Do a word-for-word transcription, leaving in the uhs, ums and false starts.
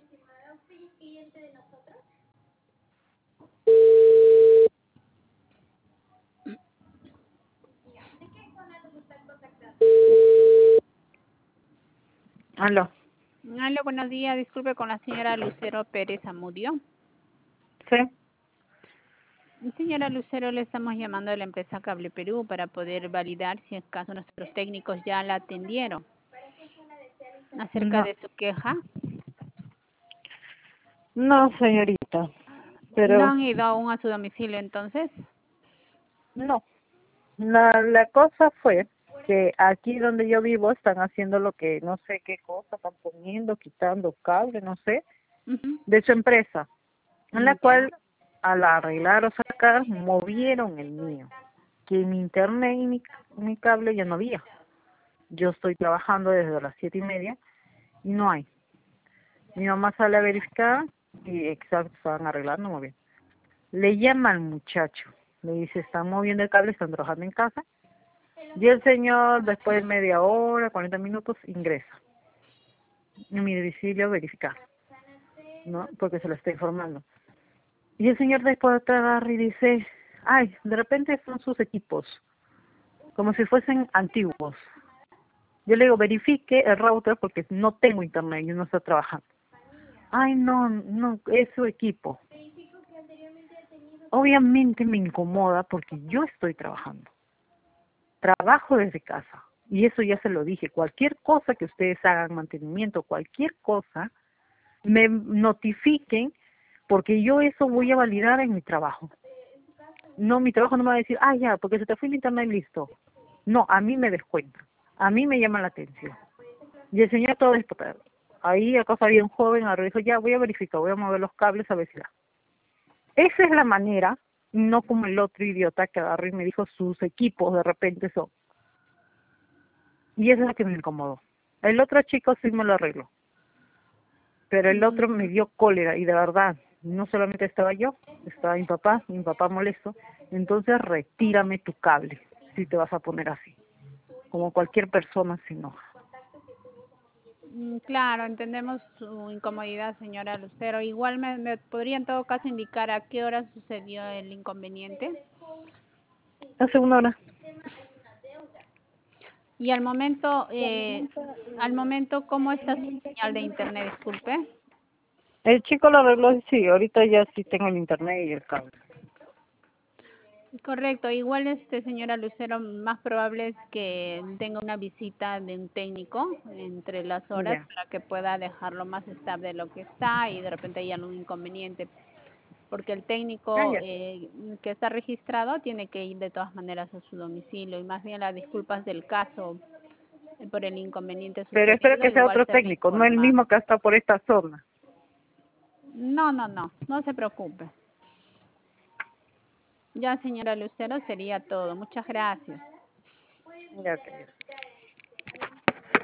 Aló. Hola, buenos días. Disculpe con la señora Lucero Pérez Amudio. Sí. Señora Lucero, le estamos llamando de la empresa Cable Perú para poder validar si en caso nuestros técnicos ya la atendieron acerca No, de su queja. no, señorita. ¿No Pero han ido aún a su domicilio entonces? no. La, la cosa fue que aquí donde yo vivo están haciendo lo que no sé qué cosa, están poniendo, quitando cable, no sé, Ujú. de su empresa, en la Ya. cual al arreglar o sacar movieron el mío, que mi internet y mi, mi cable ya no había. Yo estoy trabajando desde las siete y media y no hay. Mi mamá sale a verificar y exacto, estaban arreglando muy bien. Le llama al muchacho, le dice, están moviendo el cable, están trabajando en casa. Y el señor, después de media hora, cuarenta minutos, ingresa en mi domicilio a verificar, ¿no? Porque se lo está informando. Y el señor después agarra y dice, ay, de repente son sus equipos, como si fuesen antiguos. Yo le digo, verifique el router porque no tengo internet y no está trabajando. Ay, no, no, es su equipo. Obviamente me incomoda porque yo estoy trabajando. Trabajo desde casa. Y eso ya se lo dije. Cualquier cosa que ustedes hagan, mantenimiento, cualquier cosa, me notifiquen porque yo eso voy a validar en mi trabajo. No, mi trabajo no me va a decir, ah, ya, porque se te fue el internet, listo. No, a mí me descuenta. A mí me llama la atención. Y el señor todo despotado. Ahí acaso había un joven, ahora dijo, ya, voy a verificar, voy a mover los cables a ver si da. Esa es la manera, no como el otro idiota que agarró y me dijo sus equipos de repente son. Y eso es lo que me incomodó. El otro chico sí me lo arregló, pero el otro me Mm, dio cólera y de verdad, no solamente estaba yo, estaba mi papá, mi papá molesto. Entonces retírame tu cable si te vas a poner así. Como cualquier persona se enoja. mm, Claro, entendemos su incomodidad, señora Lucero. Igual me, me podría en todo caso indicar a qué hora sucedió el inconveniente. Hace una hora. Y al momento, eh, al momento, ¿cómo está su señal de internet? Disculpe. El chico lo arregló y sí, ahorita ya sí tengo el internet y el cable. Correcto, igual este señora Lucero, más probable es que tenga una visita de un técnico entre las horas Ya. para que pueda dejarlo más estable de lo que está y de repente haya algún inconveniente, porque el Ah, técnico ya. eh, que está registrado tiene que ir de todas maneras a su domicilio y más bien las disculpas del caso eh, por el inconveniente Pero espero sucedido, que sea igual otro se le técnico, no el informa. mismo que está por esta zona. No, no, no, no se preocupe. Ya señora Lucero sería todo. Muchas gracias. Ya, ok.